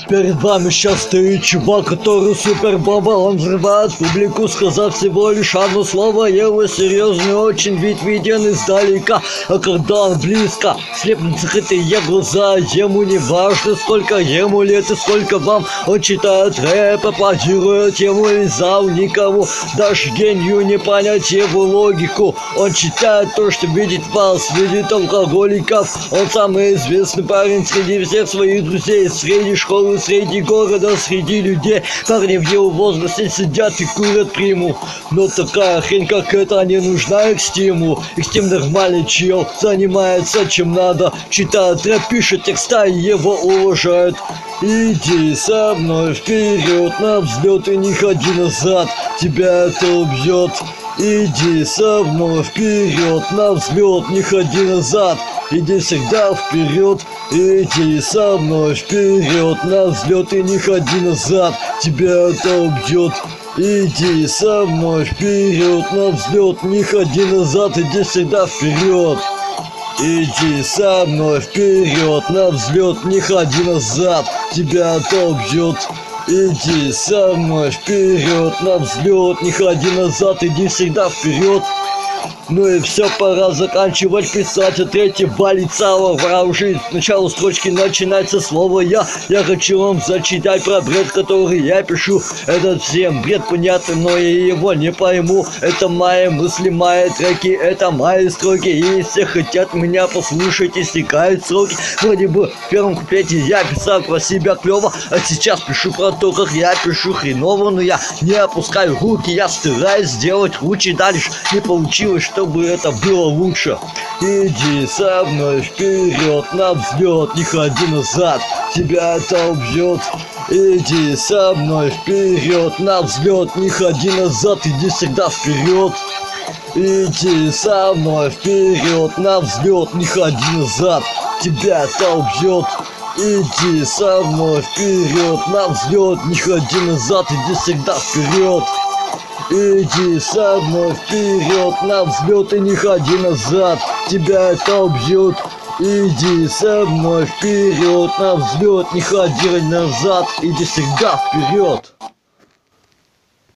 Перед вами сейчас стоит чувак, который супер баба. Он взрывает публику, сказав всего лишь одно слово. Его серьезный очень вид виден издалека. А когда он близко, слепнут закрытые глаза. Ему не важно, сколько ему лет и сколько вам. Он читает рэп, аплодирует ему и зал никому. Даже гению не понять его логику. Он читает то, что видит вас, видит алкоголиков. Он самый известный парень среди всех своих друзей. Среди школы, среди города, среди людей. Парни в его возрасте сидят и курят приму. Но такая хрень, как эта, не нужна экстиму. Экстим нормальный чел, занимается чем надо. Читает рэп, пишет текста и его уважают. Иди со мной вперед на взлет и не ходи назад, тебя это убьет. Иди со мной вперед на взлет, не ходи назад, иди всегда вперед. Иди со мной вперед на взлет и не ходи назад, тебя это убьет. Иди со мной вперед на взлет, не ходи назад, иди всегда вперед. Иди со мной вперед на взлет, не ходи назад, тебя это убьет. Иди со мной вперед на взлет, не ходи назад, иди всегда вперед. Ну и все, пора заканчивать писать, а третий балит целого уже. Сначала строчки начинается слово я хочу вам зачитать про бред, который я пишу. Этот всем бред понятный, но я его не пойму. Это мои мысли, мои треки, это мои строки. И все хотят меня послушать, истекают сроки. Вроде бы в первом куплете я писал про себя клево, а сейчас пишу про то, как я пишу хреново. Но я не опускаю руки, я стараюсь сделать лучше. Дальше не получилось, чтобы это было лучше. Иди со мной вперед на взлет, не ходи назад, тебя это убьет. Иди со мной вперед на взлет, не ходи назад, иди всегда вперед. Иди со мной вперед на взлет, не ходи назад, тебя это убьет. Иди со мной вперед на взлет, не ходи назад, иди всегда вперед. Иди со мной вперед на взлет и не ходи назад, тебя это убьет. Иди со мной вперед на взлет, не ходи назад, иди всегда вперед.